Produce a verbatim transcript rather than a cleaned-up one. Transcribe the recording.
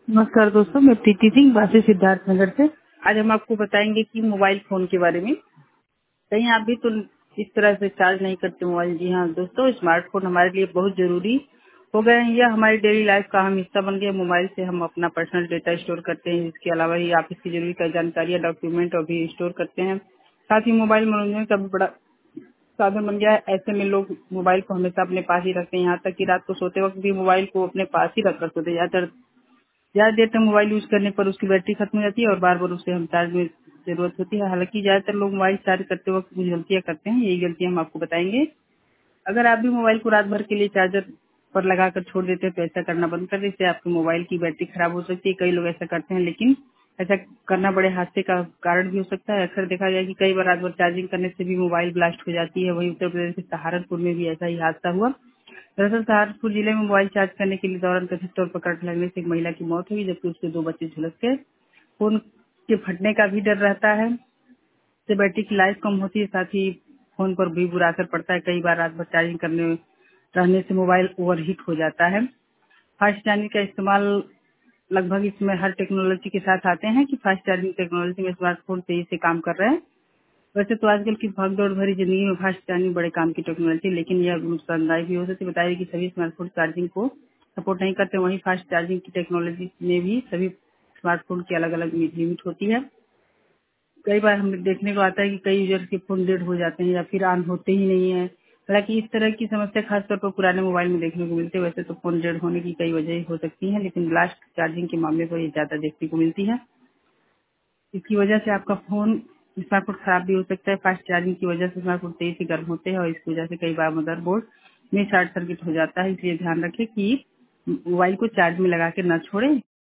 नमस्कार दोस्तों, मैं प्रीति सिंह वासी सिद्धार्थ नगर से। आज हम आपको बताएंगे कि मोबाइल फोन के बारे में। कहीं आप भी तो इस तरह से चार्ज नहीं करते मोबाइल। जी हाँ दोस्तों, स्मार्टफोन हमारे लिए बहुत जरूरी हो गए हैं। यह हमारी डेली लाइफ का अहम हिस्सा बन गया। मोबाइल से हम अपना पर्सनल डेटा स्टोर करते हैं। इसके अलावा ही ऑफिस की जरूरी का जानकारियाँ, डॉक्यूमेंट और भी स्टोर करते हैं। साथ ही मोबाइल मनोरंजन का भी बड़ा साधन बन गया है। ऐसे में लोग मोबाइल को हमेशा अपने पास ही रखते हैं, यहाँ तक कि रात को सोते वक्त भी मोबाइल को अपने पास ही रखकर सोते हैं। ज्यादातर ज्यादा देर तक मोबाइल यूज करने पर उसकी बैटरी खत्म हो जाती है और बार बार उसे हम चार्ज में जरूरत होती है। हालांकि ज्यादातर लोग मोबाइल चार्ज करते वक्त कुछ गलतियां करते हैं, यही गलतियां हम आपको बताएंगे। अगर आप भी मोबाइल को रात भर के लिए चार्जर पर लगाकर छोड़ देते हैं तो ऐसा करना बंद कर दें। इससे आपके मोबाइल की बैटरी खराब हो सकती है। कई लोग ऐसा करते हैं, लेकिन ऐसा करना बड़े हादसे का कारण भी हो सकता है। अक्सर देखा गया कि कई बार रात भर चार्जिंग करने से भी मोबाइल ब्लास्ट हो जाती है। वहीं उत्तर प्रदेश के सहारनपुर में भी ऐसा ही हादसा हुआ। दरअसल सहारनपुर जिले में मोबाइल चार्ज करने के लिए दौरान कथित तौर पर करंट लगने से एक महिला की मौत हुई, जबकि उसके दो बच्चे झुलस गए। फोन के फटने का भी डर रहता है। इससे बैटरी की लाइफ कम होती है, साथ ही फोन पर भी बुरा असर पड़ता है। कई बार रात भर चार्जिंग करने रहने से मोबाइल ओवरहीट हो जाता है। फास्ट चार्जिंग का इस्तेमाल लगभग इसमें हर टेक्नोलॉजी के साथ आते हैं कि फास्ट चार्जिंग टेक्नोलॉजी में स्मार्टफोन तेजी से काम कर रहे हैं। वैसे तो आजकल की भागदौड़ भरी जिंदगी में फास्ट चार्जिंग बड़े काम की टेक्नोलॉजी, लेकिन यह नुकसानदायक भी हो सकती है। बताइए कि सभी स्मार्टफोन चार्जिंग को सपोर्ट नहीं करते। वहीं फास्ट चार्जिंग की टेक्नोलॉजी में भी सभी स्मार्टफोन की अलग अलग लिमिट होती है। कई बार हमें देखने को आता है कि कई यूजर के फोन डेड हो जाते हैं या फिर ऑन होते ही नहीं है। हालांकि इस तरह की समस्या खासतौर पर पुराने मोबाइल में देखने को मिलती है। वैसे तो फोन डेड होने की कई वजह हो सकती हैं, लेकिन ब्लास्ट चार्जिंग के मामले पर ये ज्यादा देखने को मिलती है। इसकी वजह से आपका फोन स्मार्टफोन खराब भी हो सकता है। फास्ट चार्जिंग की वजह से स्मार्टफोन तेजी से गर्म होते हैं और इसकी वजह से कई बार मदरबोर्ड में शॉर्ट सर्किट हो जाता है। इसलिए ध्यान रखें कि मोबाइल को चार्ज में लगा के न छोड़ें।